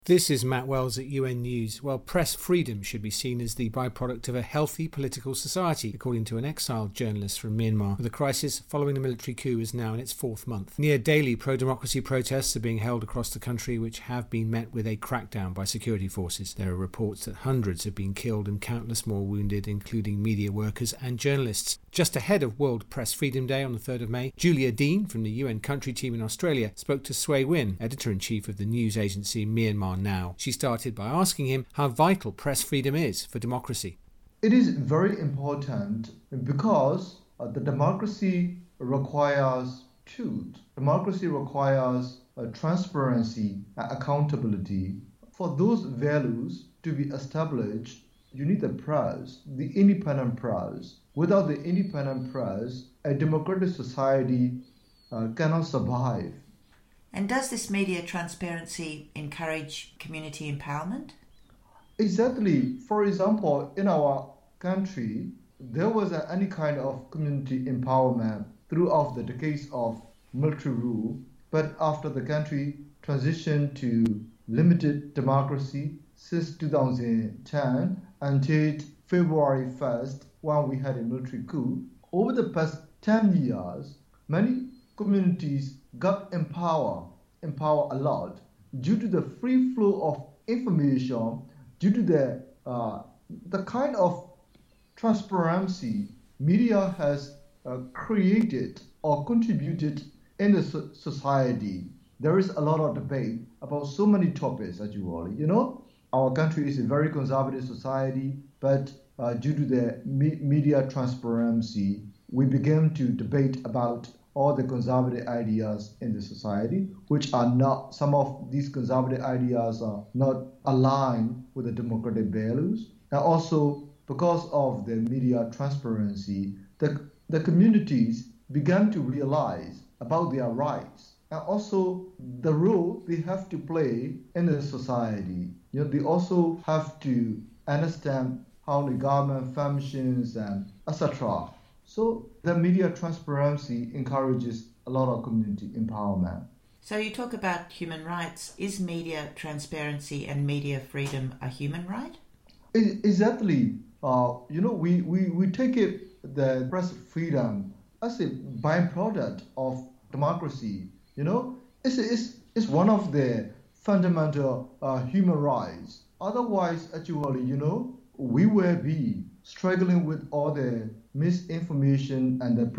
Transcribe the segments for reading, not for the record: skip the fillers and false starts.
This is Matt Wells at UN News. Well, press freedom should be seen as the byproduct of a healthy political society, according to an exiled journalist from Myanmar. The crisis following the military coup is now in its fourth month. Near daily pro-democracy protests are being held across the country, which have been met with a crackdown by security forces. There are reports that hundreds have been killed and countless more wounded, including media workers and journalists. Just ahead of World Press Freedom Day on the 3rd of May, Julia Dean from the UN country team in Australia spoke to Sway Win, editor-in-chief of the news agency Myanmar Now. She started by asking him how vital press freedom is for democracy. It is very important because the democracy requires truth. Democracy requires transparency and accountability. For those values to be established, you need the press, the independent press. Without the independent press, a democratic society cannot survive. And does this media transparency encourage community empowerment? Exactly. For example, in our country, there wasn't any kind of community empowerment throughout the decades of military rule. But after the country transitioned to limited democracy since 2010 until February 1st, when we had a military coup, over the past 10 years, many communities got empowered a lot due to the free flow of information, due to the kind of transparency media has created or contributed in the society. There is a lot of debate about so many topics, actually. Our country is a very conservative society, but due to the media transparency, we began to debate about all the conservative ideas in the society, which are not, some of these conservative ideas are not aligned with the democratic values. And also, because of the media transparency, the communities began to realize about their rights and also the role they have to play in the society. They also have to understand how the government functions and etc. So the media transparency encourages a lot of community empowerment. So you talk about human rights. Is media transparency and media freedom a human right? Exactly. We take it, the press freedom, as a byproduct of democracy. It's one of the fundamental human rights. Otherwise, actually, we will be struggling with all the misinformation and the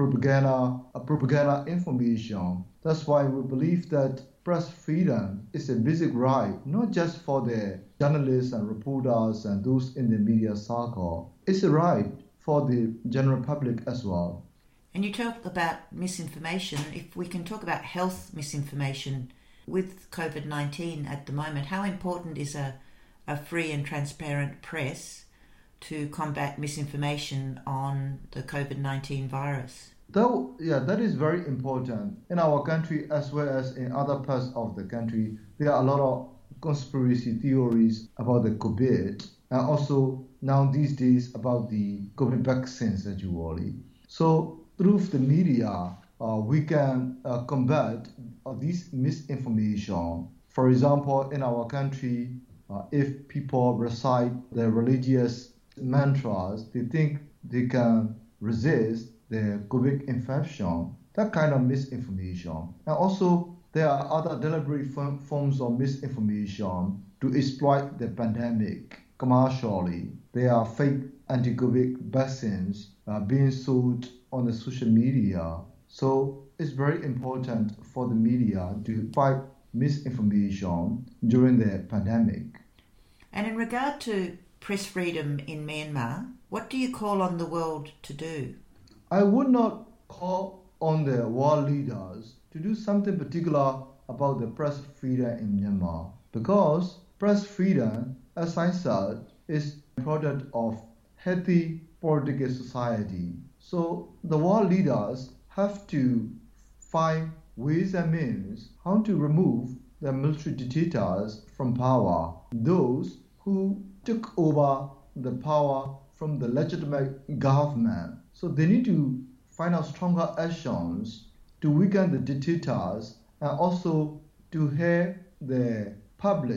propaganda information. That's why we believe that press freedom is a basic right, not just for the journalists and reporters and those in the media circle. It's a right for the general public as well. And you talk about misinformation. If we can talk about health misinformation with COVID-19 at the moment, how important is a free and transparent press to combat misinformation on the COVID-19 virus? That is very important. In our country as well as in other parts of the country, there are a lot of conspiracy theories about the COVID and also now these days about the COVID vaccines actually. So through the media, we can combat this misinformation. For example, in our country, if people recite the religious mantras, they think they can resist the COVID infection. That kind of misinformation. And also, there are other deliberate forms of misinformation to exploit the pandemic commercially. There are fake anti-COVID vaccines being sold on the social media. So it's very important for the media to fight misinformation during the pandemic. And in regard to press freedom in Myanmar, what do you call on the world to do? I would not call on the world leaders to do something particular about the press freedom in Myanmar because press freedom, as I said, is a product of healthy political society. So the world leaders have to find ways and means how to remove the military dictators from power, those who took over the power from the legitimate government. So they need to find out stronger actions to weaken the dictators and also to hear the public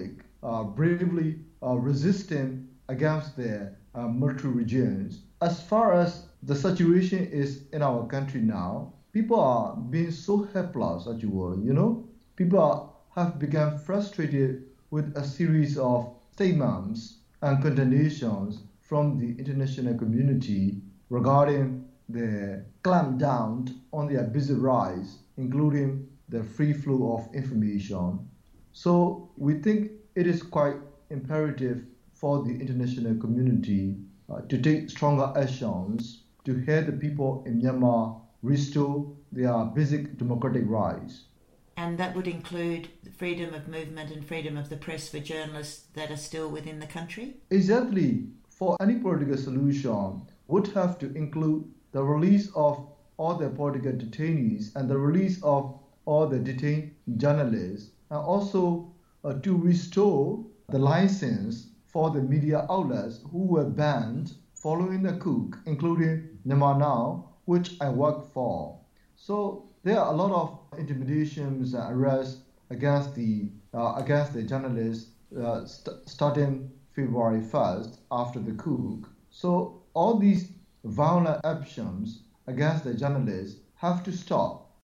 bravely resisting against the military regimes. As far as the situation is in our country now, people are being so helpless, as you were, People have become frustrated with a series of statements and condemnations from the international community regarding the clampdown on their busy rights, including the free flow of information. So we think it is quite imperative for the international community to take stronger actions to help the people in Myanmar restore their basic democratic rights. And that would include freedom of movement and freedom of the press for journalists that are still within the country? Exactly. For any political solution, would have to include the release of all the political detainees and the release of all the detained journalists, and also to restore the license for the media outlets who were banned following the coup, including Myanmar Now, which I work for. So there are a lot of intimidations and arrests against the journalists starting February 1st after the coup. So all these violent actions against the journalists have to stop.